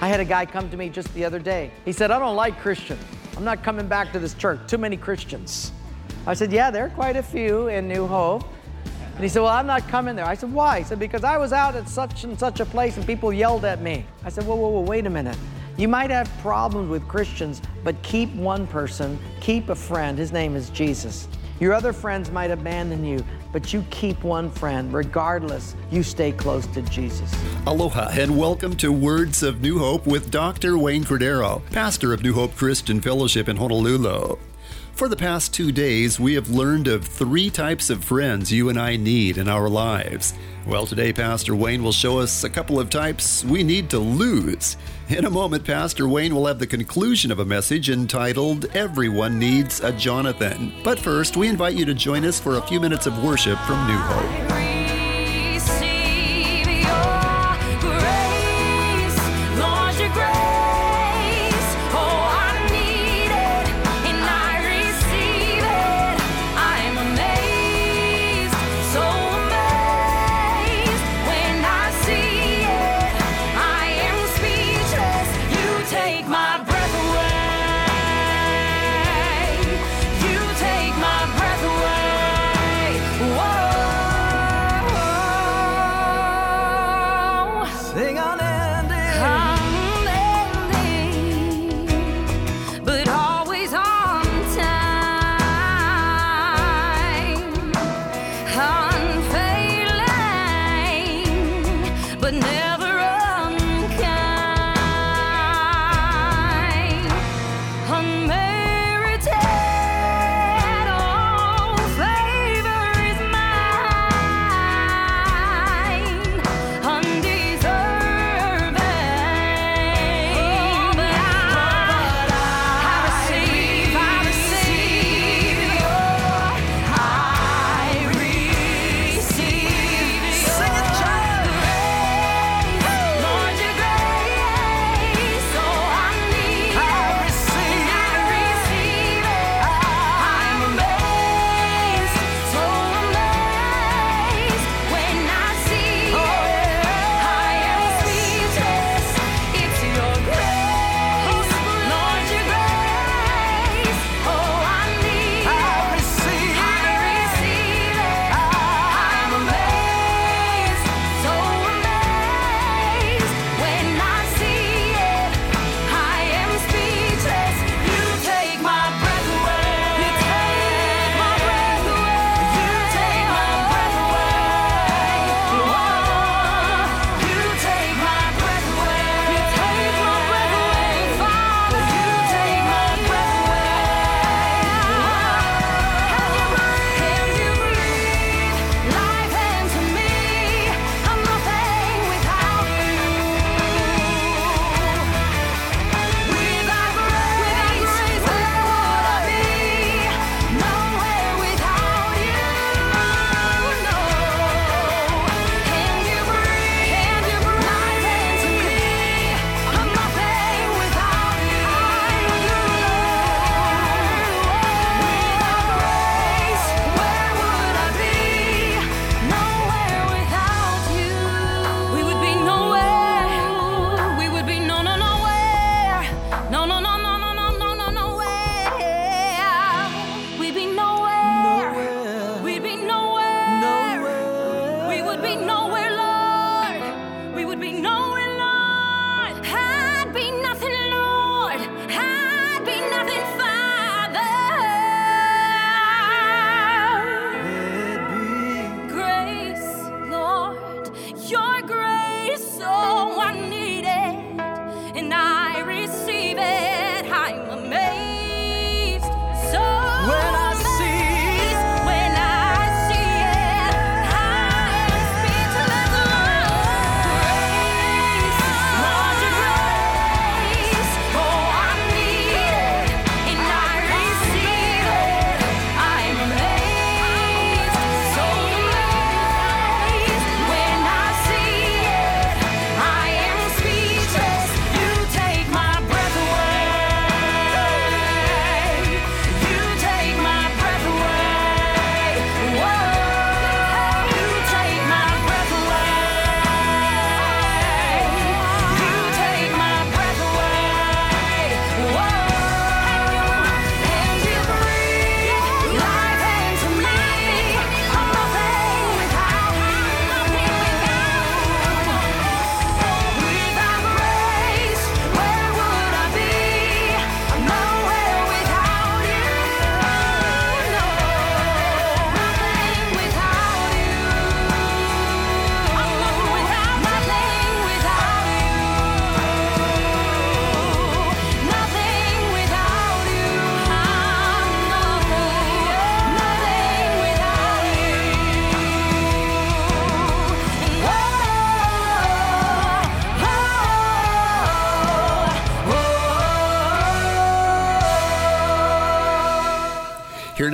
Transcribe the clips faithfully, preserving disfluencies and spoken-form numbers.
I had a guy come to me just the other day. He said, I don't like Christians. I'm not coming back to this church. Too many Christians. I said, yeah, there are quite a few in New Hope. And he said, well, I'm not coming there. I said, why? He said, because I was out at such and such a place and people yelled at me. I said, whoa, whoa, whoa, wait a minute. You might have problems with Christians, but keep one person, keep a friend. His name is Jesus. Your other friends might abandon you, but you keep one friend. Regardless, you stay close to Jesus. Aloha and welcome to Words of New Hope with Doctor Wayne Cordero, pastor of New Hope Christian Fellowship in Honolulu. For the past two days, we have learned of three types of friends you and I need in our lives. Well, today, Pastor Wayne will show us a couple of types we need to lose. In a moment, Pastor Wayne will have the conclusion of a message entitled, Everyone Needs a Jonathan. But first, we invite you to join us for a few minutes of worship from New Hope.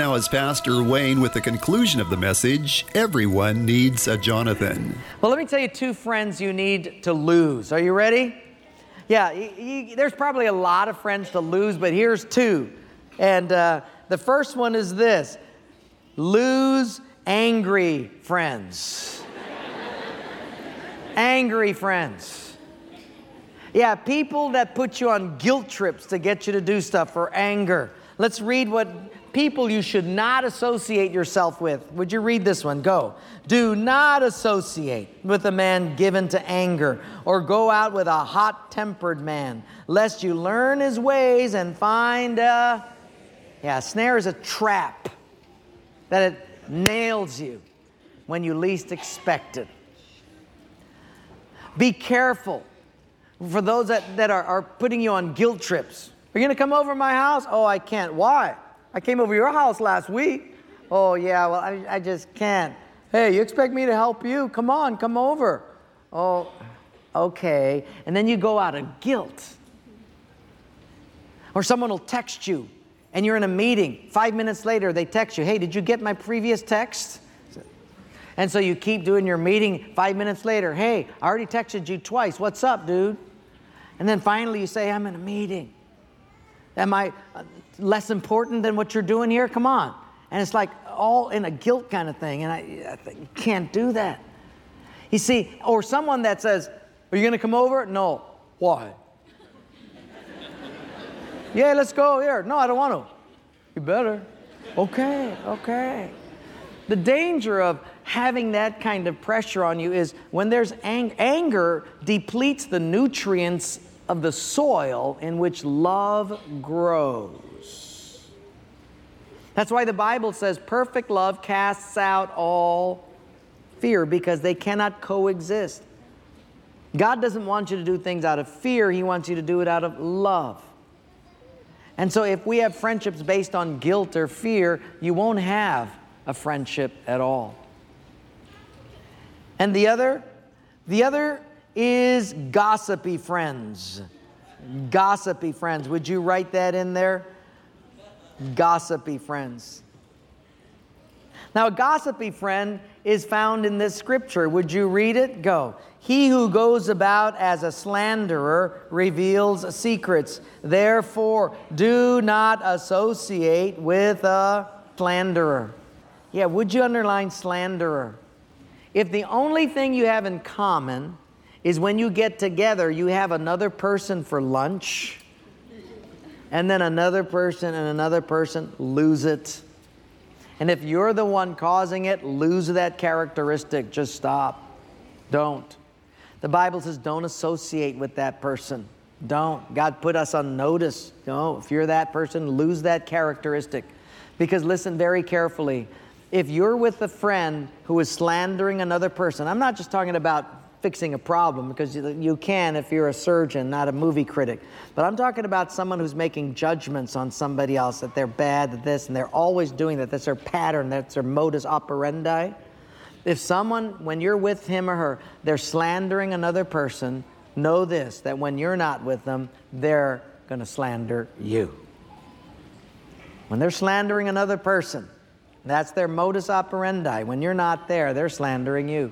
now is Pastor Wayne with the conclusion of the message, Everyone Needs a Jonathan. Well, let me tell you two friends you need to lose. Are you ready? Yeah, y- y- there's probably a lot of friends to lose, but here's two. And uh, the first one is this: lose angry friends. Angry friends. Yeah, people that put you on guilt trips to get you to do stuff for anger. Let's read what people you should not associate yourself with. Would you read this one? Go. Do not associate with a man given to anger, or go out with a hot-tempered man, lest you learn his ways and find a... Yeah, a snare is a trap that it nails you when you least expect it. Be careful for those that, that are, are putting you on guilt trips. Are you going to come over to my house? Oh, I can't. Why? I came over to your house last week. Oh, yeah, well, I, I just can't. Hey, you expect me to help you? Come on, come over. Oh, okay. And then you go out of guilt. Or someone will text you, and you're in a meeting. Five minutes later, they text you, hey, did you get my previous text? And so you keep doing your meeting. Five minutes later, hey, I already texted you twice. What's up, dude? And then finally you say, I'm in a meeting. Am I less important than what you're doing here? Come on. And it's like all in a guilt kind of thing. And I, I think you can't do that. You see, or someone that says, are you going to come over? No. Why? Yeah, let's go here. No, I don't want to. You better. Okay, okay. The danger of having that kind of pressure on you is when there's ang- anger depletes the nutrients of the soil in which love grows. That's why the Bible says perfect love casts out all fear, because they cannot coexist. God doesn't want you to do things out of fear. He wants you to do it out of love. And so if we have friendships based on guilt or fear, you won't have a friendship at all. And the other, the other is gossipy friends. Gossipy friends. Would you write that in there? Gossipy friends. Now, a gossipy friend is found in this scripture. Would you read it? Go. He who goes about as a slanderer reveals secrets. Therefore, do not associate with a slanderer. Yeah, would you underline slanderer? If the only thing you have in common is when you get together, you have another person for lunch, and then another person and another person lose it. And if you're the one causing it, lose that characteristic. Just stop. Don't. The Bible says don't associate with that person. Don't. God put us on notice. No, if you're that person, lose that characteristic. Because listen very carefully. If you're with a friend who is slandering another person, I'm not just talking about fixing a problem, because you, you can if you're a surgeon, not a movie critic. But I'm talking about someone who's making judgments on somebody else, that they're bad at this, and they're always doing that. That's their pattern. That's their modus operandi. If someone, when you're with him or her, they're slandering another person, know this, that when you're not with them, they're going to slander you. When they're slandering another person, that's their modus operandi. When you're not there, they're slandering you.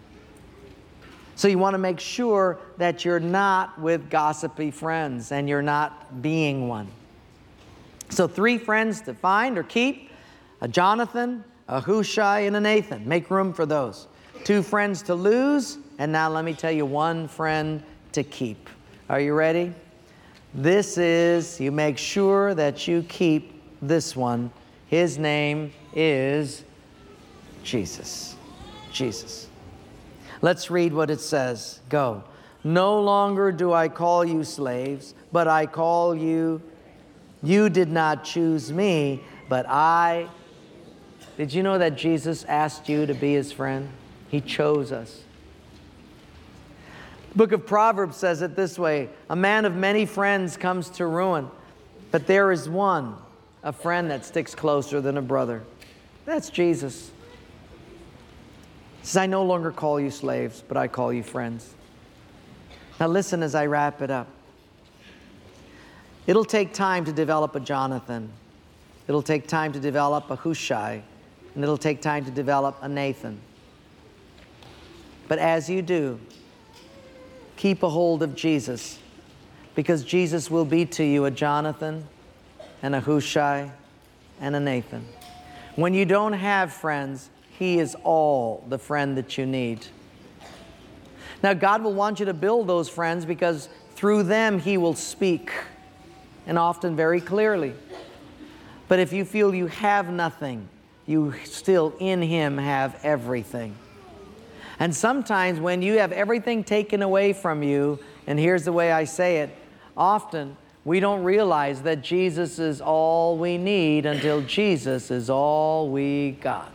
So you want to make sure that you're not with gossipy friends and you're not being one. So three friends to find or keep: a Jonathan, a Hushai, and a Nathan. Make room for those. Two friends to lose, and now let me tell you one friend to keep. Are you ready? This is, you make sure that you keep this one. His name is Jesus. Jesus. Let's read what it says. Go. No longer do I call you slaves, but I call you, you did not choose me, but I. Did you know that Jesus asked you to be his friend? He chose us. The book of Proverbs says it this way: a man of many friends comes to ruin, but there is one, a friend that sticks closer than a brother. That's Jesus. He says, I no longer call you slaves, but I call you friends. Now listen as I wrap it up. It'll take time to develop a Jonathan. It'll take time to develop a Hushai, and it'll take time to develop a Nathan. But as you do, keep a hold of Jesus, because Jesus will be to you a Jonathan and a Hushai and a Nathan. When you don't have friends, He is all the friend that you need. Now, God will want you to build those friends because through them He will speak, and often very clearly. But if you feel you have nothing, you still in Him have everything. And sometimes when you have everything taken away from you, and here's the way I say it, often we don't realize that Jesus is all we need until Jesus is all we got.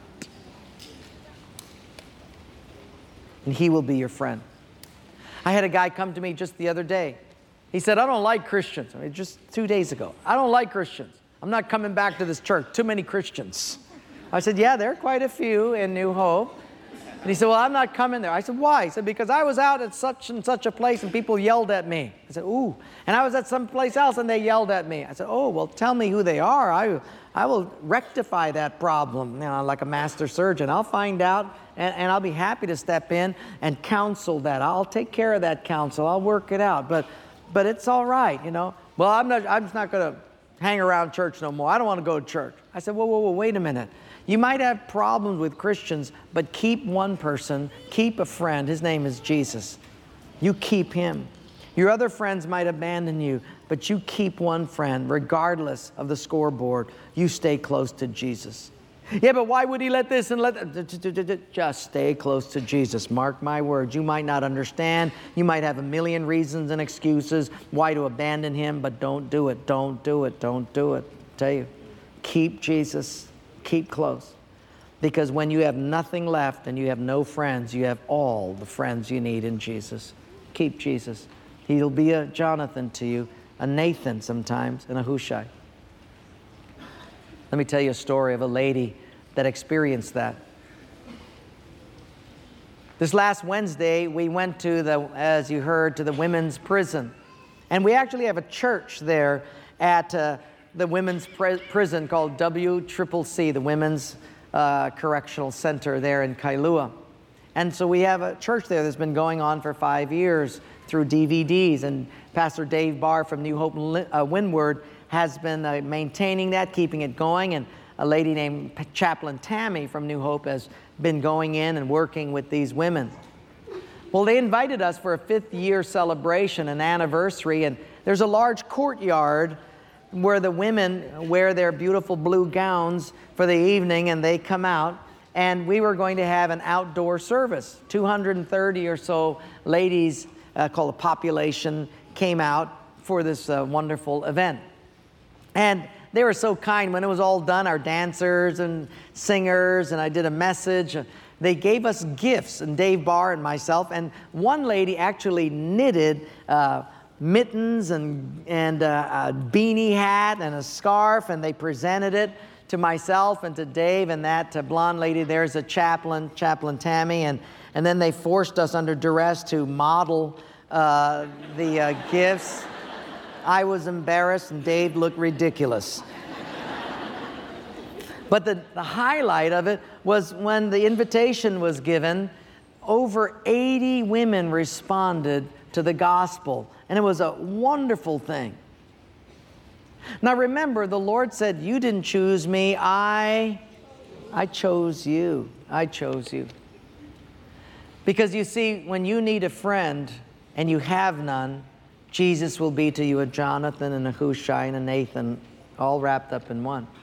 And He will be your friend. I had a guy come to me just the other day. He said, I don't like Christians. I mean, just two days ago. I don't like Christians. I'm not coming back to this church. Too many Christians. I said, yeah, there are quite a few in New Hope. And he said, well, I'm not coming there. I said, why? He said, because I was out at such and such a place and people yelled at me. I said, ooh. And I was at some place else and they yelled at me. I said, oh, well, tell me who they are. I, I will rectify that problem, you know, like a master surgeon. I'll find out and, and I'll be happy to step in and counsel that. I'll take care of that counsel. I'll work it out. But, but it's all right, you know. Well, I'm not, I'm just not going to hang around church no more. I don't want to go to church. I said, whoa, whoa, whoa, wait a minute. You might have problems with Christians, but keep one person, keep a friend. His name is Jesus. You keep Him. Your other friends might abandon you, but you keep one friend, regardless of the scoreboard. You stay close to Jesus. Yeah, but why would He let this and let that? Just stay close to Jesus. Mark my words. You might not understand. You might have a million reasons and excuses why to abandon Him, but don't do it. Don't do it. Don't do it. I tell you, keep Jesus. Keep close. Because when you have nothing left and you have no friends, you have all the friends you need in Jesus. Keep Jesus. He'll be a Jonathan to you, a Nathan sometimes, and a Hushai. Let me tell you a story of a lady that experienced that. This last Wednesday, we went to the, as you heard, to the women's prison. And we actually have a church there at uh, the women's pre- prison called W C C C, the Women's uh, Correctional Center there in Kailua. And so we have a church there that's been going on for five years through D V Ds. And Pastor Dave Barr from New Hope uh, Windward has been uh, maintaining that, keeping it going. And a lady named Chaplain Tammy from New Hope has been going in and working with these women. Well, they invited us for a fifth year celebration, an anniversary. And there's a large courtyard where the women wear their beautiful blue gowns for the evening and they come out, and we were going to have an outdoor service. two hundred thirty or so ladies, uh, called a population, came out for this uh, wonderful event. And they were so kind. When it was all done, our dancers and singers, and I did a message, they gave us gifts, and Dave Barr and myself, and one lady actually knitted uh, mittens and, and uh, a beanie hat and a scarf, and they presented it to myself and to Dave, and that uh, blonde lady there's a chaplain, Chaplain Tammy, and, and then they forced us under duress to model uh, the uh, gifts. I was embarrassed, and Dave looked ridiculous. But the, the highlight of it was when the invitation was given, over eighty women responded to the gospel. And it was a wonderful thing. Now remember, the Lord said, you didn't choose me, I, I chose you. I chose you. Because you see, when you need a friend and you have none, Jesus will be to you a Jonathan and a Hushai and a Nathan, all wrapped up in one.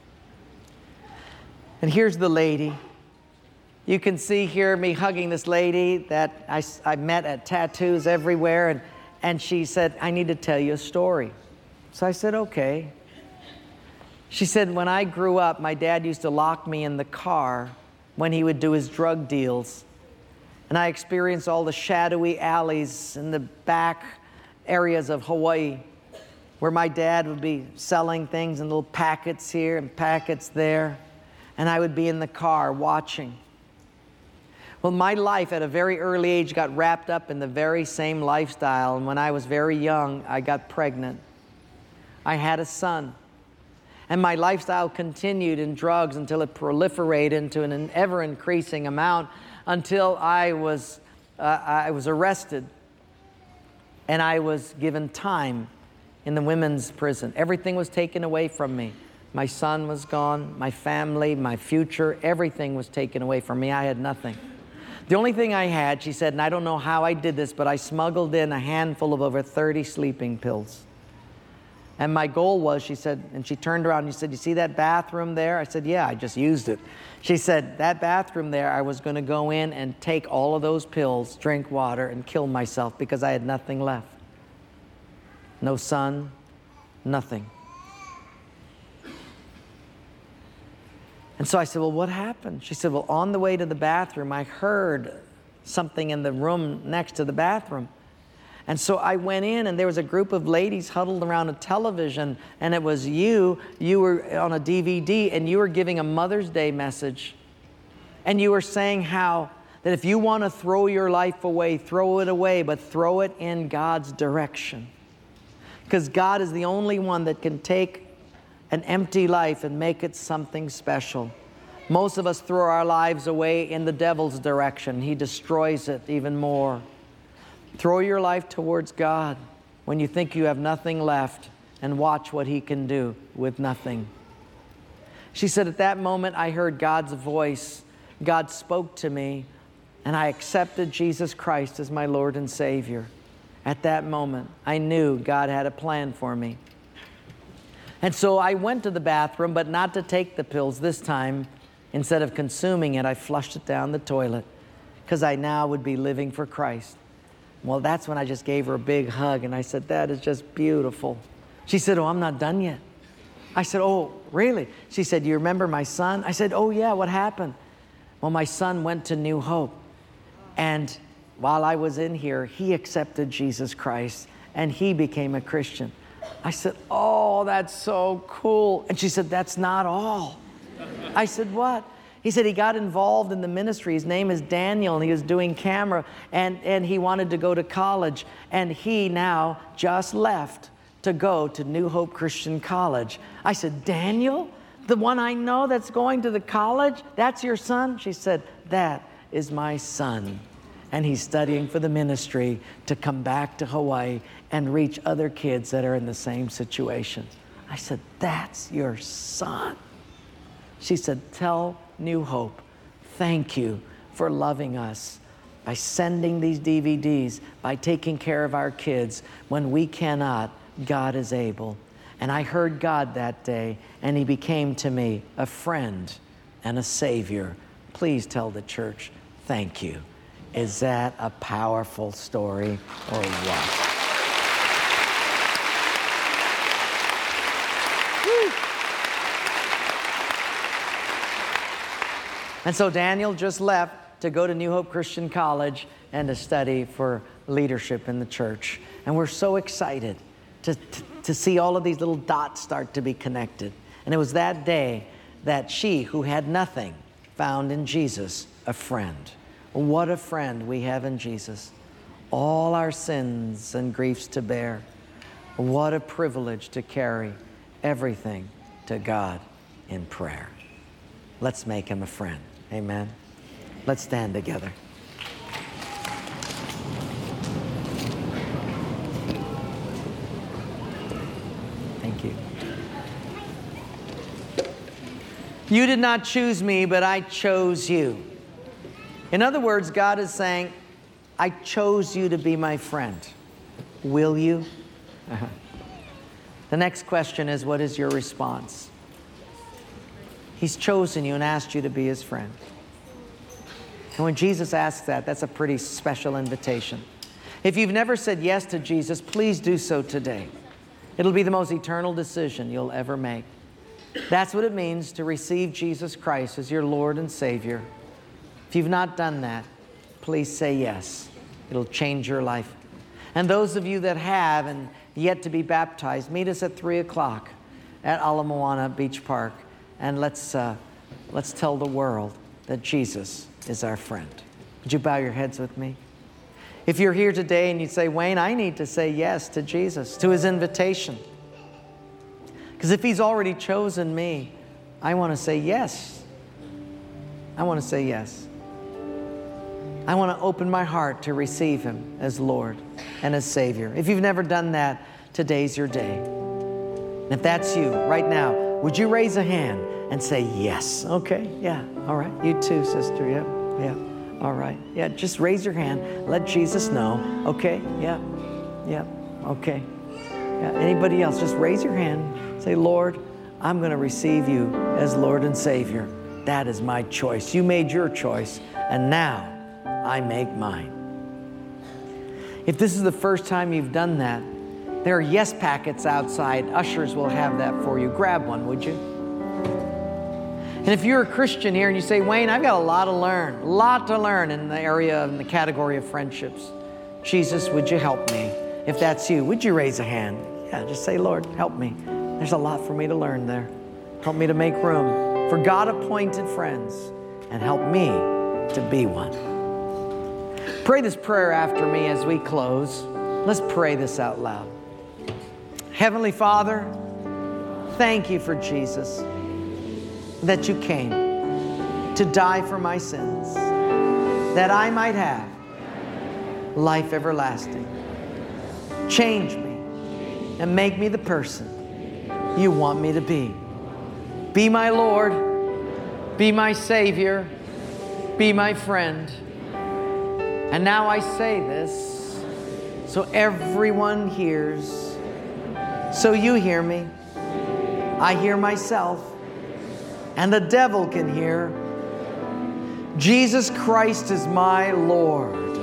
And here's the lady. You can see here me hugging this lady that I, I met at Tattoos Everywhere, and, and she said, I need to tell you a story. So I said, okay. She said, when I grew up, my dad used to lock me in the car when he would do his drug deals. And I experienced all the shadowy alleys in the back areas of Hawaii where my dad would be selling things in little packets here and packets there. And I would be in the car watching. Well, my life at a very early age got wrapped up in the very same lifestyle. And when I was very young, I got pregnant. I had a son. And my lifestyle continued in drugs until it proliferated into an ever-increasing amount until I was, uh, I was arrested and I was given time in the women's prison. Everything was taken away from me. My son was gone, my family, my future, everything was taken away from me. I had nothing. The only thing I had, she said, and I don't know how I did this, but I smuggled in a handful of over thirty sleeping pills. And my goal was, she said, and she turned around and she said, you see that bathroom there? I said, yeah, I just used it. She said, that bathroom there, I was going to go in and take all of those pills, drink water, and kill myself because I had nothing left. No son, nothing. And so I said, well, what happened? She said, well, on the way to the bathroom, I heard something in the room next to the bathroom. And so I went in, and there was a group of ladies huddled around a television, and it was you. You were on a D V D, and you were giving a Mother's Day message. And you were saying how that if you want to throw your life away, throw it away, but throw it in God's direction. Because God is the only one that can take an empty life and make it something special. Most of us throw our lives away in the devil's direction. He destroys it even more. Throw your life towards God when you think you have nothing left and watch what He can do with nothing. She said, at that moment, I heard God's voice. God spoke to me, and I accepted Jesus Christ as my Lord and Savior. At that moment, I knew God had a plan for me. And so I went to the bathroom, but not to take the pills this time. Instead of consuming it, I flushed it down the toilet because I now would be living for Christ. Well, that's when I just gave her a big hug, and I said, that is just beautiful. She said, oh, I'm not done yet. I said, oh, really? She said, you remember my son? I said, oh, yeah, what happened? Well, my son went to New Hope, and while I was in here, he accepted Jesus Christ, and he became a Christian. I said, oh, that's so cool. And she said, that's not all. I said, what? He said he got involved in the ministry. His name is Daniel, and he was doing camera, and, and he wanted to go to college. And he now just left to go to New Hope Christian College. I said, Daniel, the one I know that's going to the college, that's your son? She said, that is my son. And he's studying for the ministry to come back to Hawaii and reach other kids that are in the same situation. I said, that's your son. She said, tell New Hope, thank you for loving us by sending these D V Ds, by taking care of our kids. When we cannot, God is able. And I heard God that day, and He became to me a friend and a Savior. Please tell the church, thank you. Is that a powerful story or what? And so Daniel just left to go to New Hope Christian College and to study for leadership in the church. And we're so excited to, to, to see all of these little dots start to be connected. And it was that day that she, who had nothing, found in Jesus a friend. What a friend we have in Jesus. All our sins and griefs to bear. What a privilege to carry everything to God in prayer. Let's make Him a friend. Amen. Let's stand together. Thank you. You did not choose me, but I chose you. In other words, God is saying, I chose you to be my friend. Will you? Uh-huh. The next question is, what is your response? He's chosen you and asked you to be His friend. And when Jesus asks that, that's a pretty special invitation. If you've never said yes to Jesus, please do so today. It'll be the most eternal decision you'll ever make. That's what it means to receive Jesus Christ as your Lord and Savior. If you've not done that, please say yes. It'll change your life. And those of you that have and yet to be baptized, meet us at three o'clock at Ala Moana Beach Park. And let's, uh, let's tell the world that Jesus is our friend. Would you bow your heads with me? If you're here today and you say, Wayne, I need to say yes to Jesus, to His invitation. Because if He's already chosen me, I want to say yes. I want to say yes. I want to open my heart to receive Him as Lord and as Savior. If you've never done that, today's your day. And if that's you right now, would you raise a hand and say yes? Okay, yeah, all right. You too, sister, yeah, yeah, all right. Yeah, just raise your hand. Let Jesus know. Okay, yeah, yeah, okay. Yeah, anybody else, just raise your hand. Say, Lord, I'm going to receive You as Lord and Savior. That is my choice. You made your choice, and now I make mine. If this is the first time you've done that, there are yes packets outside. Ushers will have that for you. Grab one, would you? And if you're a Christian here and you say, Wayne, I've got a lot to learn, a lot to learn in the area, in the category of friendships. Jesus, would you help me? If that's you, would you raise a hand? Yeah, just say, Lord, help me. There's a lot for me to learn there. Help me to make room for God-appointed friends and help me to be one. Pray this prayer after me as we close. Let's pray this out loud. Heavenly Father, thank You for Jesus, that You came to die for my sins, that I might have life everlasting. Change me and make me the person You want me to be. Be my Lord, be my Savior, be my friend. And now I say this so everyone hears, so you hear me, I hear myself, and the devil can hear. Jesus Christ is my Lord.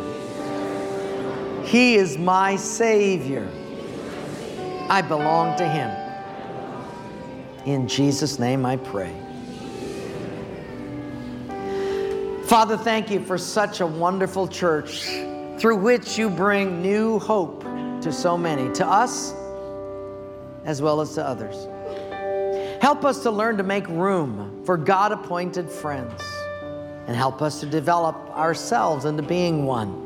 He is my Savior. I belong to Him. In Jesus' name I pray. Father, thank You for such a wonderful church through which You bring new hope to so many, to us as well as to others. Help us to learn to make room for God-appointed friends, and help us to develop ourselves into being one.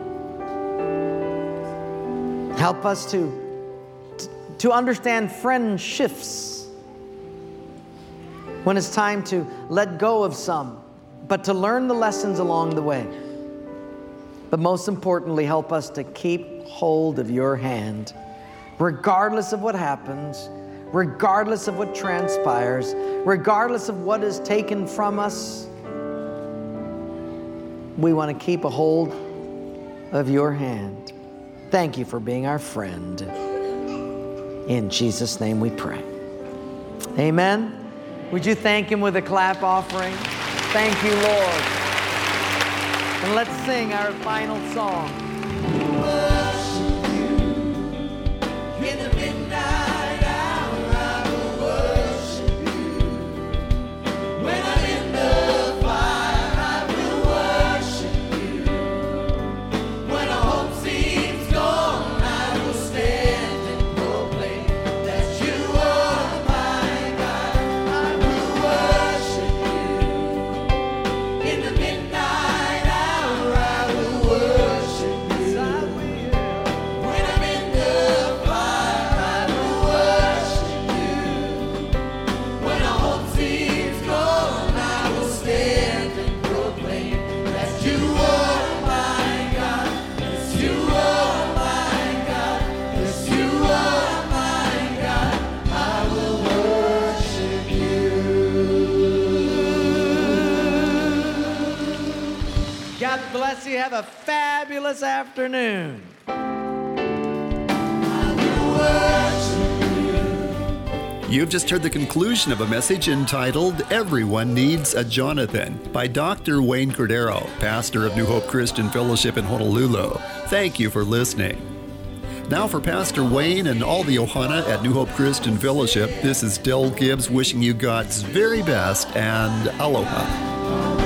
Help us to, to understand friendships when it's time to let go of some, but to learn the lessons along the way. But most importantly, help us to keep hold of Your hand, regardless of what happens, regardless of what transpires, regardless of what is taken from us. We want to keep a hold of Your hand. Thank You for being our friend. In Jesus' name we pray. Amen. Would you thank Him with a clap offering? Thank You, Lord. And let's sing our final song. God bless you. Have a fabulous afternoon. You've just heard the conclusion of a message entitled Everyone Needs a Jonathan by Doctor Wayne Cordero, pastor of New Hope Christian Fellowship in Honolulu. Thank you for listening. Now for Pastor Wayne and all the Ohana at New Hope Christian Fellowship, this is Del Gibbs wishing you God's very best and aloha.